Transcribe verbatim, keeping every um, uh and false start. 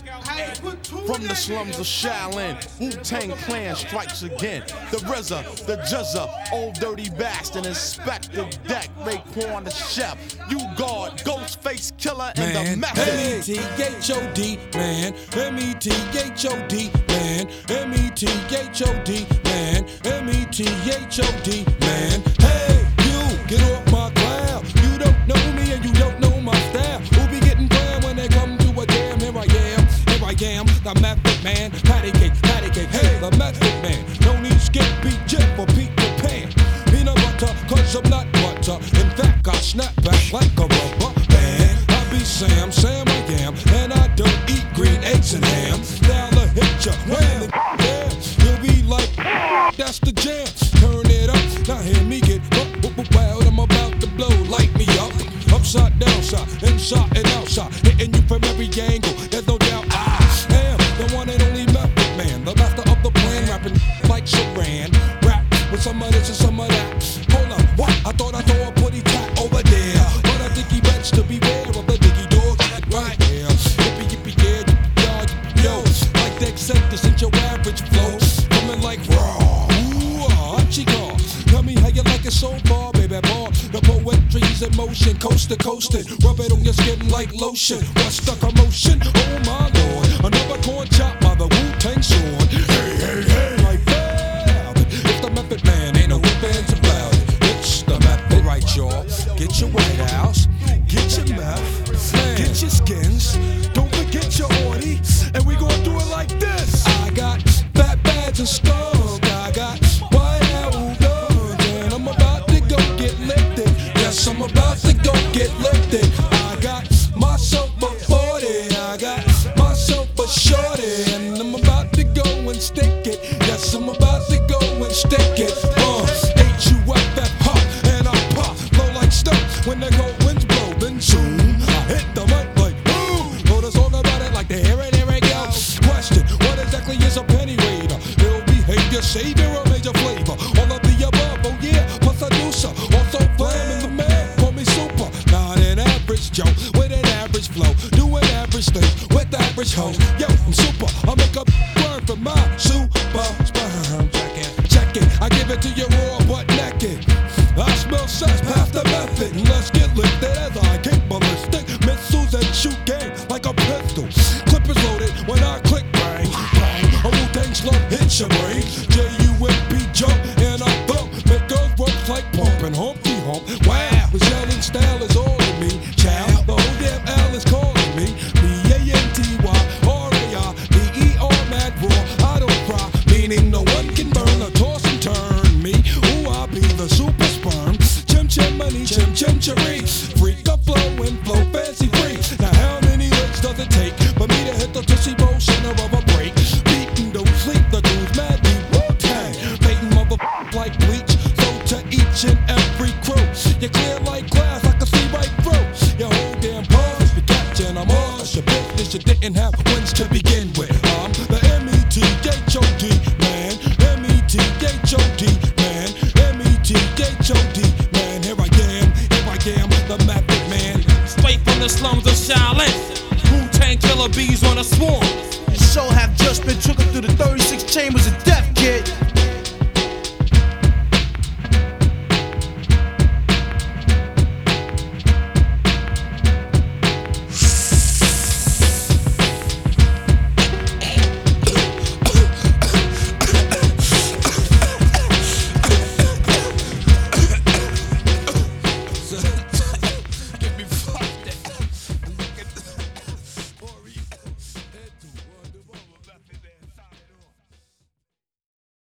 From the slums of Shaolin, Wu-Tang Clan strikes again. The R Z A, the J Z A, Old Dirty Bastard, Inspector Deck, Raekwon the Chef, U-Guard, Ghostface Killer, and man. the Method. M E T H O D, man. M E T H O D, man. M E T H O D, man. M E T H O D, man. Hey, you, get off my cloud. You don't know me and you don't know my style. Who be getting down when they come to a jam? Here I am, here I am, the Method Man. Patty cake, patty cake, hey, the Method Man. No need skip, beat, jet for Peter Pan. Peanut butter, cause I'm not butter. In fact, I snap back like a rubber band. I be Sam, Sam I am, and I don't eat green eggs and ham. Now the hit ya, wham, yeah. You'll be like, that's the jam. Turn it up, now hear me get up, up, up, wild. I'm about to blow, light me up. Upside, downside, inside and outside, hitting you from every angle. There's no doubt I am the one and only Method Man, the master of the plan, rapping like Saran. Rap with some of this and some of that. Hold on, what? I thought I saw a putty tat over there, but I think he bets to beware of the diggy dog. Right here, yippee yippee yeah, yippee yo, like they said, this ain't your average flow. Coming like raw, ooh, ah, chico. Tell me how you like it so far, baby boy. The poetry's in motion, coast to coastin'. Rub it on your skin like lotion. What's the commotion? Oh my lord, another corn chop by the Wu-Tang Sword. Hey, hey, hey, like that. It's the Method Man, ain't no ifs about it. It's the Method, right, y'all? Get your White House, get your meth, get your skins. Don't forget your orty, and we gon' do it like this. I got fat bags and skunk. I got White House guns, and I'm about to go get lifted. Yes, I'm about to go get lifted. I got myself a forty, I got myself a shorty, and I'm about to go and stick it. Yes, I'm about to go and stick it. Uh, H U F F hop, and I pop, flow like stuff. When the cold winds blow, then soon I hit the mic like boom. Wrote a song about it like the here it, here it go. Question, what exactly is a penny raider? Ill behavior, savior, or major flavor? All of the above, oh yeah, plus I do so. Also flam in the man, call me super. Not an average Joe, with an average flow. Do an average thing, with average hoes. Yo, I'm super, I make a word for my super sperm. Check it, check it, I give it to you raw but naked. I smell sex, pass the method. Let's get lifted as I kick ballistic missiles and shoot game like a pistol. Clip is loaded when I click bang, bang. A Wu-Tang slug hits your brain. J U M P jump and I thump. Make girls ropes like pumping Humpty Hump. Wow, the yelling style is all in me. Child, the whole damn L is calling me. B A N T Y R A I B E R mad raw. I don't cry, meaning no one can burn or toss and turn me. Ooh, I be the super sperm. Chim chim money, chim chim cherry. Freak a flow and flow fancy free. Now how many licks does it take for me to hit the tushy bowl center of a break? Beatin' don't sleep, the dude's mad deep. Wu-Tang, painting mother like bleach. So to each and every crew, you clear like glass, I can see right through your whole damn pause. If you catchin', I'm on. That's your business, you didn't have wins to begin with. I'm the M E T H O D man, M E T H O D man, M E T H O D man. Here I am, here I am, the Method Man. Straight from the slums of Shaolin, Wu-Tang killer bees on a swarm. The show have just been taken through the thirty-six chambers of death.